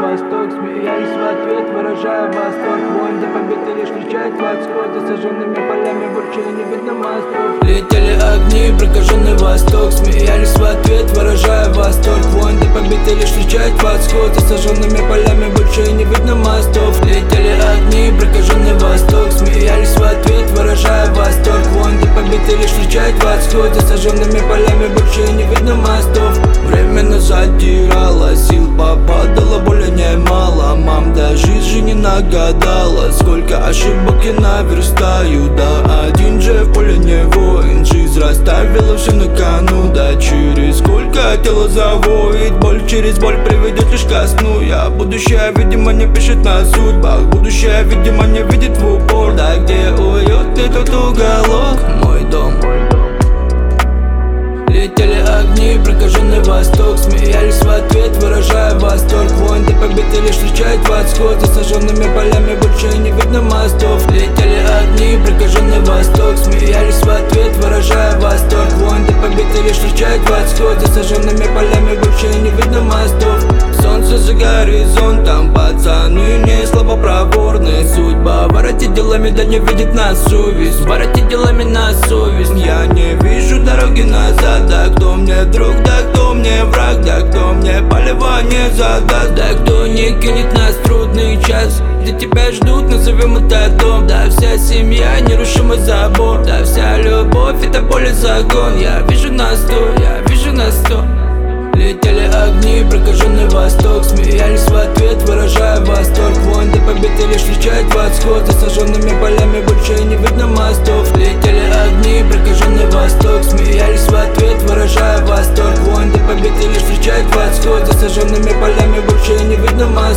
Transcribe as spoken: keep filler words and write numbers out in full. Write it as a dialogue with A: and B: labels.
A: восток, смеялись в ответ, выражая восторг. Воин до победы лишь встречает восход, и сожженными полями больше не видно мостов. Летели огни, прокаженный восток, смеялись в ответ, выражая восторг. Воин до победы лишь встречает восход, и сожженными полями больше не видно мостов. Летели огни, прокаженный восток, смеялись в ответ, выражая восторг. Воин до победы лишь встречает восход, и сожженными полями больше не видно мостов. Временно задирала, сил попадала, боли немало. Мам даже жизни нагадала, сколько ошибок я наверстаю. Да один же в поле не воин, жизнь расставила все на кону. Да через сколько тело завоет, боль через боль приведет лишь ко сну. Я будущее, видимо, не пишет на судьбах, будущее, видимо, не видит в упор. Да где уютный тот уголок, мой дом. Летели огни, прокаженный восток, смеялись в ответ, выражая восторг. Воин до победы лишь встречает восход, и сожженными полями больше не видно мостов. Летели огни, прокаженный восток, смеялись в ответ, выражая восторг. Воин до победы лишь встречает восход, и сожженными полями больше не видно мостов. Солнце за горизонтом, пацаны не слабо проворные. Судьба воротит делами, да не видит нас совесть, воротит делами на совесть. Я не вижу дороги назад. Да кто мне друг, да кто мне враг, да кто мне полива не задаст, да кто не кинет нас в трудный час. Где тебя ждут, назовем это дом. Да вся семья, нерушимый забор. Да вся любовь, это поле закон. Я вижу на сто, я вижу на сто. Летели огни, прокаженный восток, смеялись в ответ, выражая восторг. Воин до победы лишь встречает восход, и сожженными полями больше не видно мостов. Летели огни, прокаженный восток, смеялись в ответ, выражая восторг. Воин до победы лишь встречает восход, и сожженными полями больше не видно мостов.